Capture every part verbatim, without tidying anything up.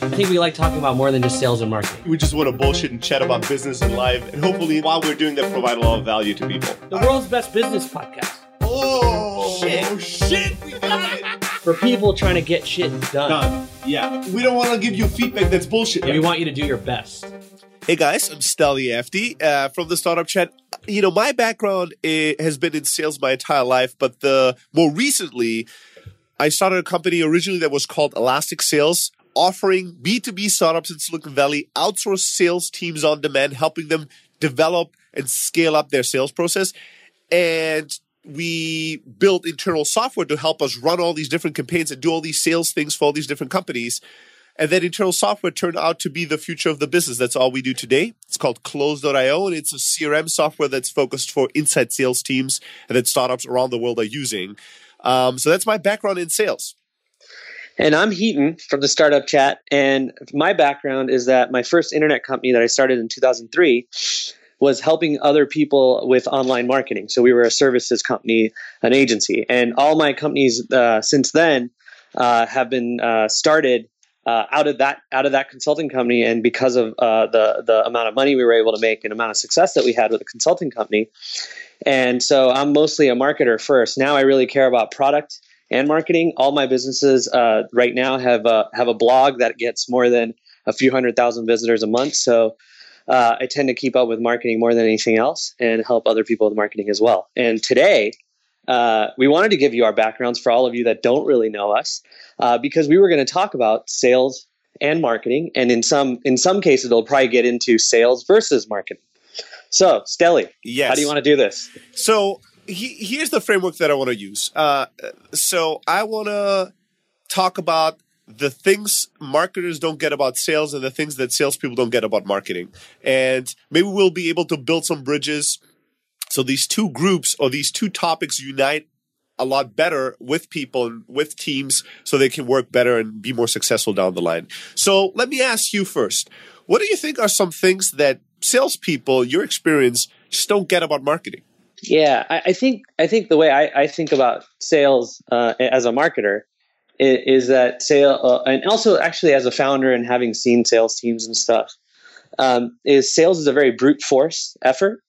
I think we like talking about more than just sales and marketing. We just want to bullshit and chat about business and life. And hopefully, while we're doing that, provide a lot of value to people. The world's best business podcast. Oh, shit. Oh, shit. We got it. For people trying to get shit done. Done. Yeah. We don't want to give you feedback that's bullshit. Yeah, we want you to do your best. Hey guys, I'm Steli F D uh, from the Startup Chat. You know, my background uh, has been in sales my entire life, but the more recently, I started a company originally that was called Elastic Sales, offering B two B startups in Silicon Valley outsourced sales teams on demand, helping them develop and scale up their sales process. And we built internal software to help us run all these different campaigns and do all these sales things for all these different companies. And that internal software turned out to be the future of the business. That's all we do today. It's called Close dot io, and it's a C R M software that's focused for inside sales teams and that startups around the world are using. Um, so that's my background in sales. And I'm Heaton from the Startup Chat. And my background is that my first internet company that I started in two thousand three was helping other people with online marketing. So we were a services company, an agency. And all my companies uh, since then uh, have been uh, started uh, out of that out of that consulting company. And because of uh, the, the amount of money we were able to make and amount of success that we had with the consulting company. And so I'm mostly a marketer first. Now I really care about product and marketing. All my businesses uh, right now have a, have a blog that gets more than a few hundred thousand visitors a month. So uh, I tend to keep up with marketing more than anything else and help other people with marketing as well. And today, uh, we wanted to give you our backgrounds for all of you that don't really know us, uh, because we were going to talk about sales and marketing. And in some in some cases, it'll probably get into sales versus marketing. So, Steli, yes. How do you want to do this? So he, here's the framework that I want to use. Uh, so I want to talk about the things marketers don't get about sales and the things that salespeople don't get about marketing. And maybe we'll be able to build some bridges so these two groups or these two topics unite a lot better with people and with teams so they can work better and be more successful down the line. So let me ask you first, what do you think are some things that salespeople, your experience, just don't get about marketing? Yeah, I, I think I think the way I, I think about sales uh, as a marketer is, is that sale, uh, and also actually as a founder and having seen sales teams and stuff, um, is sales is a very brute force effort,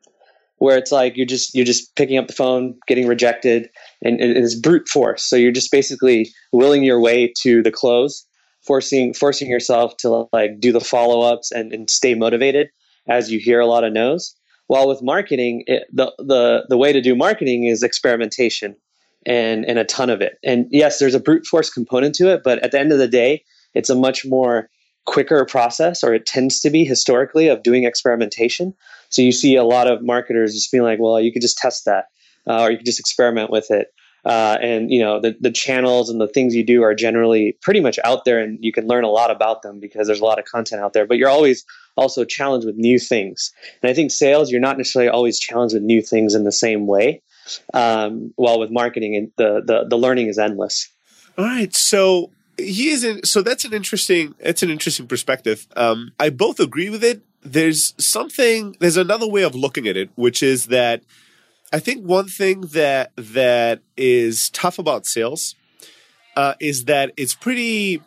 where it's like you're just you're just picking up the phone, getting rejected, and, and it's brute force. So you're just basically willing your way to the close, forcing forcing yourself to like do the follow ups and, and stay motivated as you hear a lot of no's. While with marketing, it, the, the the way to do marketing is experimentation and, and a ton of it. And yes, there's a brute force component to it, but at the end of the day, it's a much more quicker process, or it tends to be historically, of doing experimentation. So you see a lot of marketers just being like, well, you could just test that, uh, or you could just experiment with it. Uh, and, you know, the, the channels and the things you do are generally pretty much out there, and you can learn a lot about them because there's a lot of content out there, but you're always also challenged with new things. And I think sales, you're not necessarily always challenged with new things in the same way. Um, while with marketing, the, the, the learning is endless. All right. So he is in, so that's an interesting, it's an interesting perspective. Um, I both agree with it. There's something, there's another way of looking at it, which is that I think one thing that that is tough about sales uh, is that it's pretty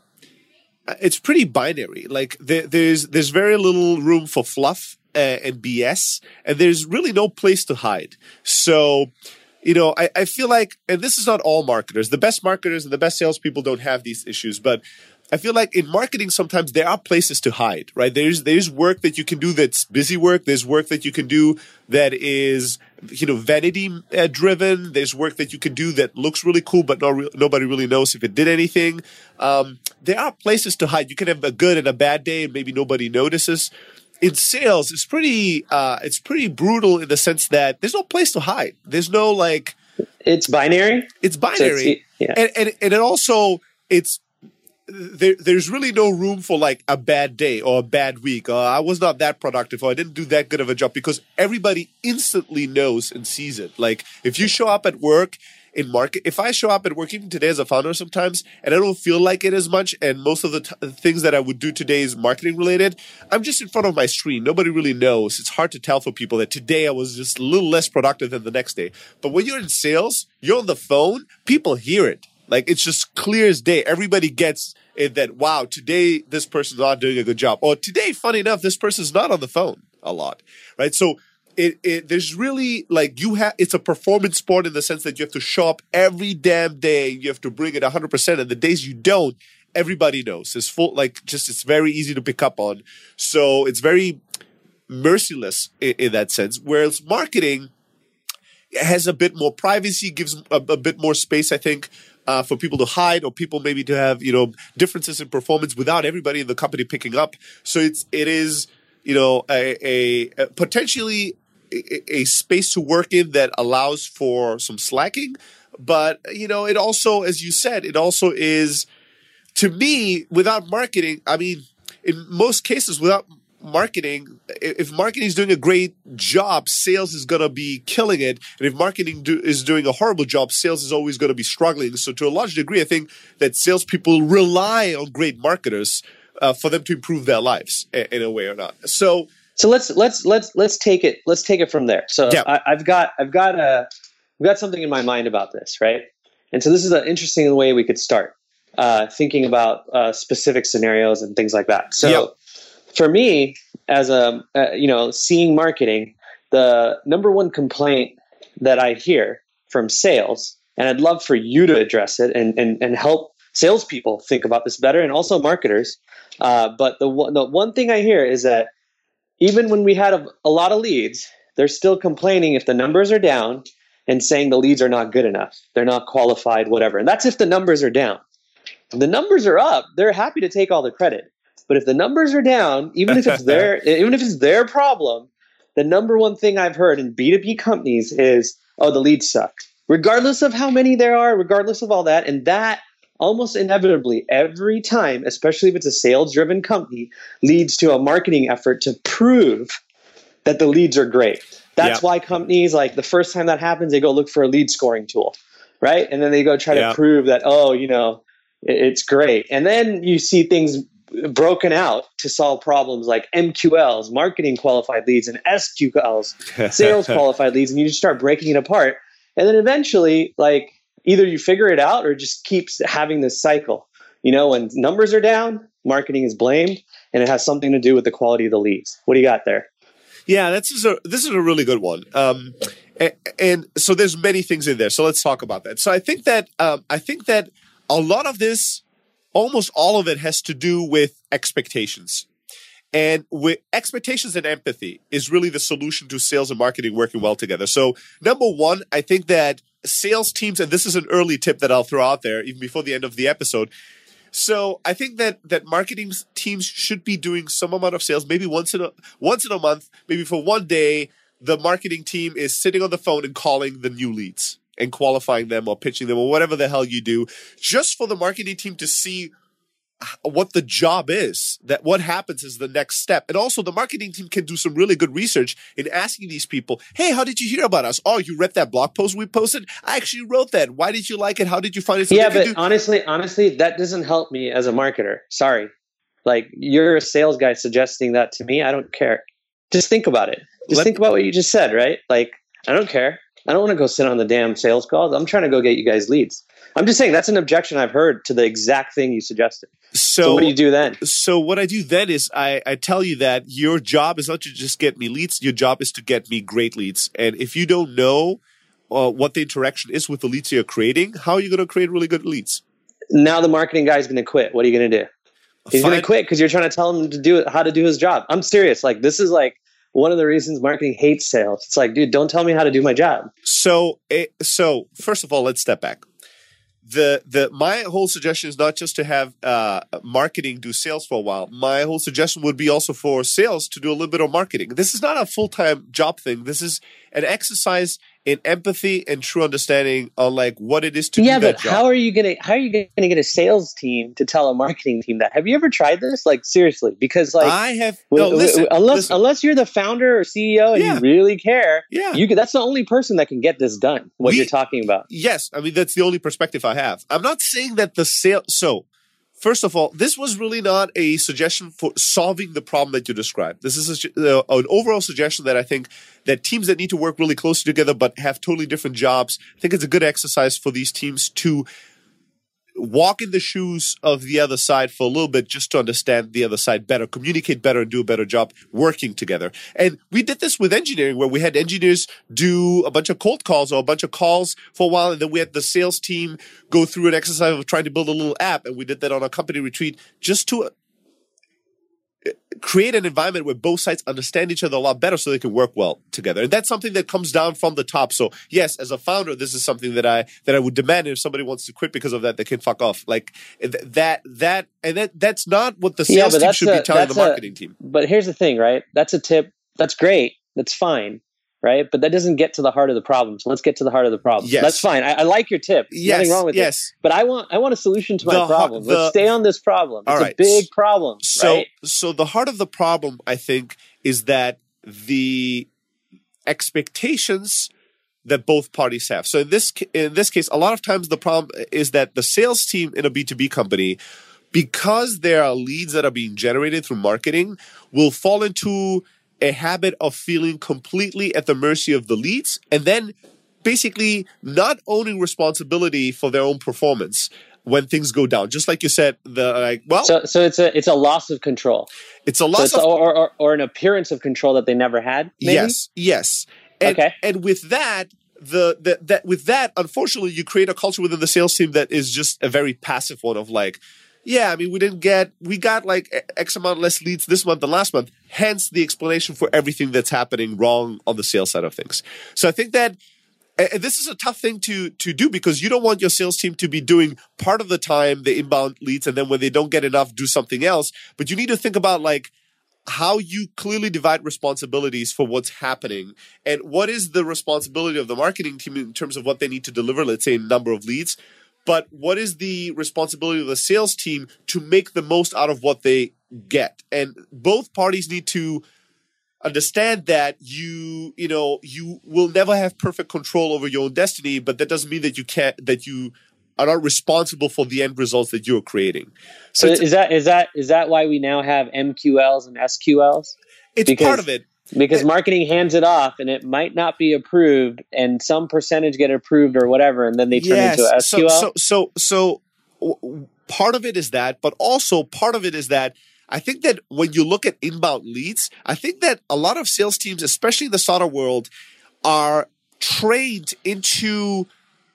it's pretty binary. Like there, there's there's very little room for fluff uh, and B S, and there's really no place to hide. So, you know, I, I feel like, and this is not all marketers. The best marketers and the best salespeople don't have these issues, but I feel like in marketing, sometimes there are places to hide, right? There's there's work that you can do that's busy work. There's work that you can do that is, you know, vanity uh, driven. There's work that you can do that looks really cool, but no re- nobody really knows if it did anything. Um, there are places to hide. You can have a good and a bad day, and maybe nobody notices. In sales, it's pretty uh, it's pretty brutal in the sense that there's no place to hide. There's no like. It's binary. It's binary, so it's, yeah. and, and and it also it's. There, there's really no room for like a bad day or a bad week. Or I was not that productive, or I didn't do that good of a job, because everybody instantly knows and sees it. Like if you show up at work in market, if I show up at work even today as a founder sometimes, and I don't feel like it as much, and most of the t- things that I would do today is marketing related, I'm just in front of my screen. Nobody really knows. It's hard to tell for people that today I was just a little less productive than the next day. But when you're in sales, you're on the phone, people hear it. Like it's just clear as day. Everybody gets in that, wow, today this person's not doing a good job. Or today, funny enough, this person's not on the phone a lot, right? So it, it there's really like you have, it's a performance sport in the sense that you have to show up every damn day. You have to bring it one hundred percent. And the days you don't, everybody knows. It's full, like just, it's very easy to pick up on. So it's very merciless in, in that sense. Whereas marketing has a bit more privacy, gives a, a bit more space, I think, uh, for people to hide or people maybe to have, you know, differences in performance without everybody in the company picking up. So it's, it is, you know, a, a, a potentially a, a space to work in that allows for some slacking. But, you know, it also, as you said, it also is, to me, without marketing, I mean, in most cases, without marketing, if marketing is doing a great job, sales is going to be killing it. And if marketing do, is doing a horrible job, sales is always going to be struggling. So to a large degree, I think that salespeople rely on great marketers uh, for them to improve their lives in, in a way or not. So, so let's let's let's let's take it let's take it from there. So yeah. I, I've got I've got a I've got something in my mind about this, right? And so this is an interesting way we could start uh, thinking about uh, specific scenarios and things like that. So. Yeah. For me, as a, uh, you know, seeing marketing, the number one complaint that I hear from sales, and I'd love for you to address it and, and, and help salespeople think about this better and also marketers. Uh, but the one, the one thing I hear is that even when we had a, a lot of leads, they're still complaining if the numbers are down and saying the leads are not good enough. They're not qualified, whatever. And that's if the numbers are down. If the numbers are up, they're happy to take all the credit. But if the numbers are down, even if it's their even if it's their problem, the number one thing I've heard in B two B companies is, oh, the leads suck. Regardless of how many there are, regardless of all that. And that almost inevitably every time, especially if it's a sales-driven company, leads to a marketing effort to prove that the leads are great. That's yeah. why companies, like the first time that happens, they go look for a lead scoring tool, right? And then they go try yeah. to prove that, oh, you know, it's great. And then you see things broken out to solve problems like M Q Ls, marketing qualified leads, and S Q Ls, sales qualified leads, and you just start breaking it apart. And then eventually, like, either you figure it out or it just keeps having this cycle. You know, when numbers are down, marketing is blamed, and it has something to do with the quality of the leads. What do you got there? Yeah, this is a this is a really good one. Um, and, and so there's many things in there. So let's talk about that. So I think that um, I think that a lot of this, almost all of it, has to do with expectations. And with expectations and empathy is really the solution to sales and marketing working well together. So number one, I think that sales teams, and this is an early tip that I'll throw out there even before the end of the episode. So I think that that marketing teams should be doing some amount of sales, maybe once in a once in a month, maybe for one day, the marketing team is sitting on the phone and calling the new leads and qualifying them or pitching them or whatever the hell you do, just for the marketing team to see what the job is, that what happens is the next step. And also the marketing team can do some really good research in asking these people, hey, how did you hear about us? Oh, you read that blog post we posted? I actually wrote that. Why did you like it? How did you find it? So yeah, but do- honestly, honestly, that doesn't help me as a marketer. Sorry. Like, you're a sales guy suggesting that to me. I don't care. Just think about it. Just Let- think about what you just said, right? Like, I don't care. I don't want to go sit on the damn sales calls. I'm trying to go get you guys leads. I'm just saying that's an objection I've heard to the exact thing you suggested. So, so what do you do then? So what I do then is I, I tell you that your job is not to just get me leads. Your job is to get me great leads. And if you don't know uh, what the interaction is with the leads you're creating, how are you going to create really good leads? Now the marketing guy's going to quit. What are you going to do? He's going to quit because you're trying to tell him to do it, how to do his job. I'm serious. Like, this is like one of the reasons marketing hates sales. It's like, dude, don't tell me how to do my job. So, so first of all, let's step back. The the my whole suggestion is not just to have uh, marketing do sales for a while. My whole suggestion would be also for sales to do a little bit of marketing. This is not a full-time job thing. This is an exercise in empathy and true understanding on like what it is to yeah, do that but job. how are you gonna how are you gonna get a sales team to tell a marketing team that? Have you ever tried this? Like, seriously, because like I have w- no, w- listen, unless listen. unless you're the founder or C E O and Yeah. you really care, Yeah. you can, that's the only person that can get this done. What We- you're talking about. Yes, I mean that's the only perspective I have. I'm not saying that the sale. So, first of all, this was really not a suggestion for solving the problem that you described. This is a, uh, an overall suggestion that I think that teams that need to work really closely together but have totally different jobs. I think it's a good exercise for these teams to walk in the shoes of the other side for a little bit just to understand the other side better, communicate better, and do a better job working together. And we did this with engineering, where we had engineers do a bunch of cold calls or a bunch of calls for a while, and then we had the sales team go through an exercise of trying to build a little app, and we did that on a company retreat just to create an environment where both sides understand each other a lot better so they can work well together. And that's something that comes down from the top. So yes, as a founder, this is something that I that I would demand. If somebody wants to quit because of that, they can fuck off. Like that that and that that's not what the sales yeah, team should a, be telling the marketing a, team. But here's the thing, right? That's a tip. That's great. That's fine. Right. But that doesn't get to the heart of the problem. So let's get to the heart of the problem. Yes. That's fine. I, I like your tip. Yes. Nothing wrong with yes. it. But I want I want a solution to my The, problem. the, let's stay on this problem. It's right. a big problem. So right? so the heart of the problem, I think, is that the expectations that both parties have. So in this in this case, a lot of times the problem is that the sales team in a B two B company, because there are leads that are being generated through marketing, will fall into a habit of feeling completely at the mercy of the leads, and then basically not owning responsibility for their own performance when things go down. Just like you said, the like well, so so it's a it's a loss of control. It's a loss so it's of a, or, or or an appearance of control that they never had. Maybe? Yes, yes. And, okay. And with that, the, the that with that, unfortunately, you create a culture within the sales team that is just a very passive one of like, yeah, I mean, we didn't get, we got like X amount less leads this month than last month. Hence the explanation for everything that's happening wrong on the sales side of things. So I think that and this is a tough thing to to do, because you don't want your sales team to be doing part of the time the inbound leads, and then when they don't get enough, do something else. But you need to think about like how you clearly divide responsibilities for what's happening, and what is the responsibility of the marketing team in terms of what they need to deliver, let's say, in number of leads. But what is the responsibility of the sales team to make the most out of what they get? And both parties need to understand that you, you know, you will never have perfect control over your own destiny, but that doesn't mean that you can't, that you are not responsible for the end results that you're creating. So, so is that is that is that why we now have M Q Ls and S Q Ls? It's because, part of it. Because and, marketing hands it off, and it might not be approved, and some percentage get approved or whatever, and then they turn yes, into a S Q L. So, so, so, so part of it is that, but also part of it is that I think that when you look at inbound leads, I think that a lot of sales teams, especially in the startup world, are trained into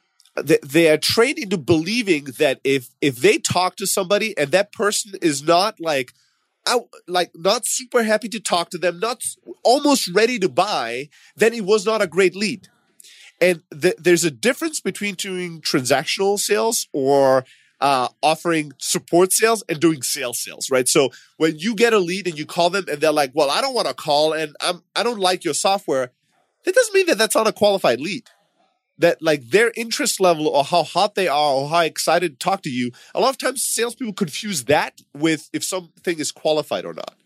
they are trained into believing that if if they talk to somebody and that person is not like out, like not super happy to talk to them, not almost ready to buy, then it was not a great lead. And th- there's a difference between doing transactional sales or Uh, offering support sales and doing sales sales, right? So when you get a lead and you call them and they're like, well, I don't want to call and I'm, I don't like your software, that doesn't mean that that's not a qualified lead. That like their interest level or how hot they are or how excited to talk to you, a lot of times salespeople confuse that with if something is qualified or not.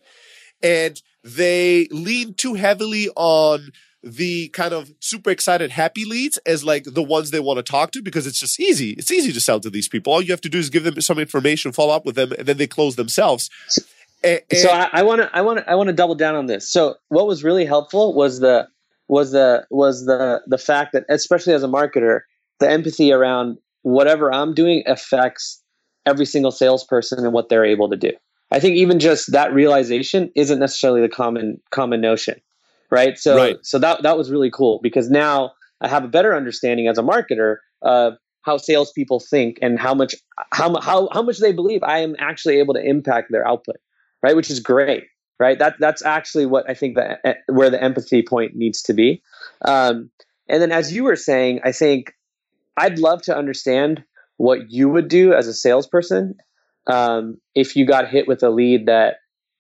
And they lean too heavily on the kind of super excited, happy leads as like the ones they want to talk to, because it's just easy. It's easy to sell to these people. All you have to do is give them some information, follow up with them, and then they close themselves. And, and so I want to, I want to, I want to double down on this. So what was really helpful was the, was the, was the, the fact that, especially as a marketer, the empathy around whatever I'm doing affects every single salesperson and what they're able to do. I think even just that realization isn't necessarily the common, common notion. Right. So, right. so that, that was really cool, because now I have a better understanding as a marketer of how salespeople think and how much, how, how, how much they believe I am actually able to impact their output. Right. Which is great. Right. That, that's actually what I think that where the empathy point needs to be. Um, and then as you were saying, I think I'd love to understand what you would do as a salesperson. Um, if you got hit with a lead that,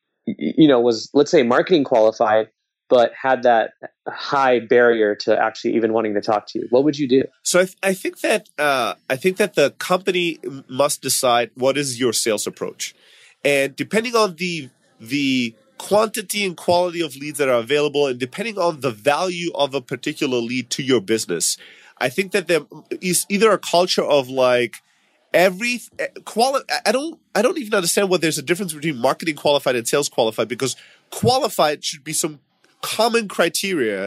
you know, was, let's say, marketing qualified, but had that high barrier to actually even wanting to talk to you, what would you do? So I, th- I think that uh, I think that the company must decide what is your sales approach, and depending on the the quantity and quality of leads that are available, and depending on the value of a particular lead to your business, I think that there is either a culture of like every quali- I don't I don't even understand what there's a difference between marketing qualified and sales qualified, because qualified should be some common criteria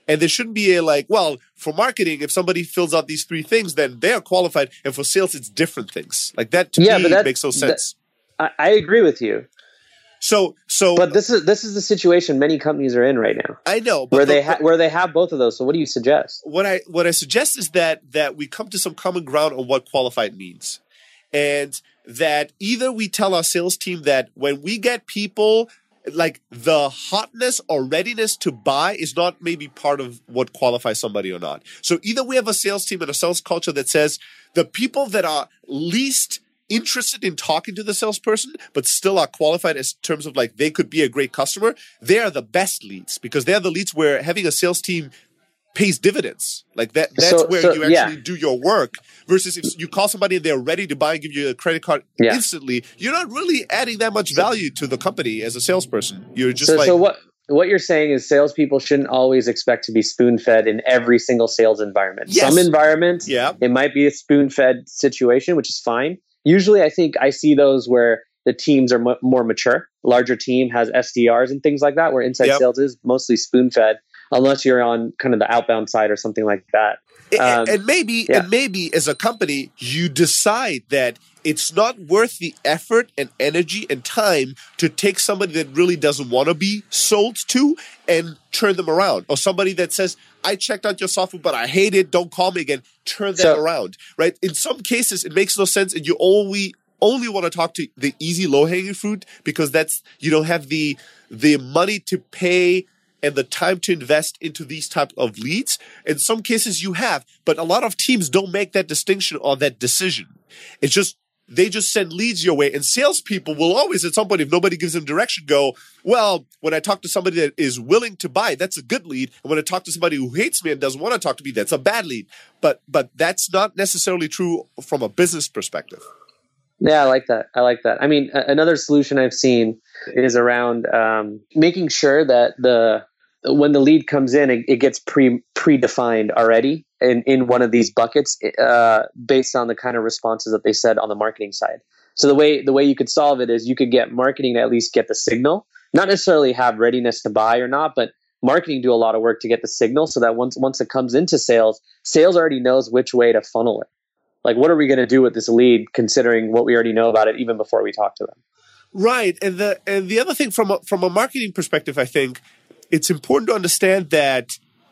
And there shouldn't be a like, well, for marketing, if somebody fills out these three things, then they are qualified. And for sales, it's different things. Like that to yeah, me but that makes no sense. That, I, I agree with you. So, so, but this is this is the situation many companies are in right now. I know, but where the, they ha- where they have both of those. So, what do you suggest? What I what I suggest is that that we come to some common ground on what qualified means, and that either we tell our sales team that when we get people, like the hotness or readiness to buy is not maybe part of what qualifies somebody or not. So either we have a sales team and a sales culture that says the people that are least interested in talking to the salesperson, but still are qualified as terms of like they could be a great customer, they are the best leads because they're the leads where having a sales team pays dividends. Like that, that's so, where so, you actually yeah. do your work versus if you call somebody and they're ready to buy and give you a credit card yeah. instantly, you're not really adding that much value to the company as a salesperson. You're just so, like... So what, what you're saying is salespeople shouldn't always expect to be spoon-fed in every single sales environment. Yes. Some environments, yeah. it might be a spoon-fed situation, which is fine. Usually I think I see those where the teams are m- more mature. Larger team has S D Rs and things like that, where inside yep. sales is mostly spoon-fed, unless you're on kind of the outbound side or something like that. Um, and, and maybe, yeah. and maybe as a company, you decide that it's not worth the effort and energy and time to take somebody that really doesn't want to be sold to and turn them around. Or somebody that says, I checked out your software, but I hate it. Don't call me again. Turn them so, around, right? In some cases, it makes no sense. And you only, only want to talk to the easy low-hanging fruit because that's, you don't have the, the money to pay and the time to invest into these type of leads. In some cases you have, but a lot of teams don't make that distinction or that decision. It's just, they just send leads your way, and salespeople will always, at some point, if nobody gives them direction, go, well, when I talk to somebody that is willing to buy, that's a good lead. And when I talk to somebody who hates me and doesn't want to talk to me, that's a bad lead. But, but that's not necessarily true from a business perspective. Yeah, I like that. I like that. I mean, a- another solution I've seen is around um, making sure that the when the lead comes in, it, it gets pre predefined already in, in one of these buckets uh, based on the kind of responses that they said on the marketing side. So the way the way you could solve it is you could get marketing to at least get the signal, not necessarily have readiness to buy or not, but marketing do a lot of work to get the signal so that once once it comes into sales, sales already knows which way to funnel it. Like, what are we going to do with this lead, considering what we already know about it, even before we talk to them? Right, and the and the other thing from a, from a marketing perspective, I think it's important to understand that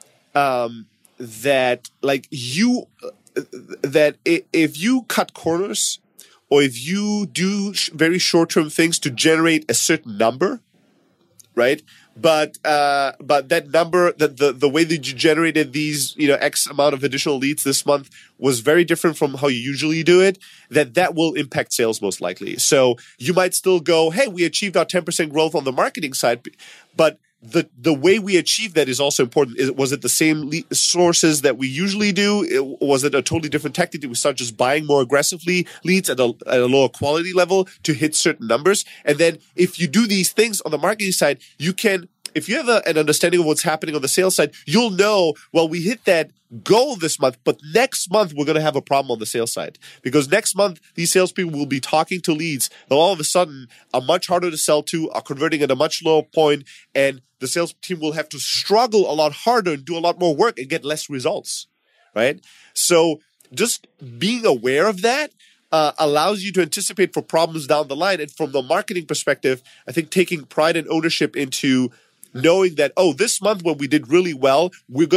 um, that like you uh, that if you cut corners or if you do sh- very short term things to generate a certain number, right? But uh, but that number, that the the way that you generated these, you know, X amount of additional leads this month was very different from how you usually do it. That that will impact sales most likely. So you might still go, hey, we achieved our ten percent growth on the marketing side, but the the way we achieved that is also important. Is, was it the same le- sources that we usually do? It, was it a totally different tactic? Did we start just buying more aggressively leads at a, at a lower quality level to hit certain numbers? And then if you do these things on the marketing side, you can, if you have a, an understanding of what's happening on the sales side, you'll know, well, we hit that goal this month, but next month we're going to have a problem on the sales side because next month these salespeople will be talking to leads that all of a sudden are much harder to sell to, are converting at a much lower point, and the sales team will have to struggle a lot harder and do a lot more work and get less results, right? So just being aware of that uh, allows you to anticipate for problems down the line. And from the marketing perspective, I think taking pride and ownership into knowing that, oh, this month when we did really well, we're going